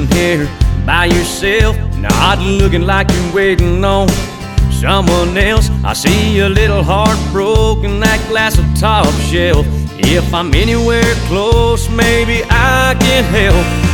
sitting here by yourself, not looking like you're waiting on someone else. I see a little heartbroken, that glass of top shelf. If I'm anywhere close, maybe I can help.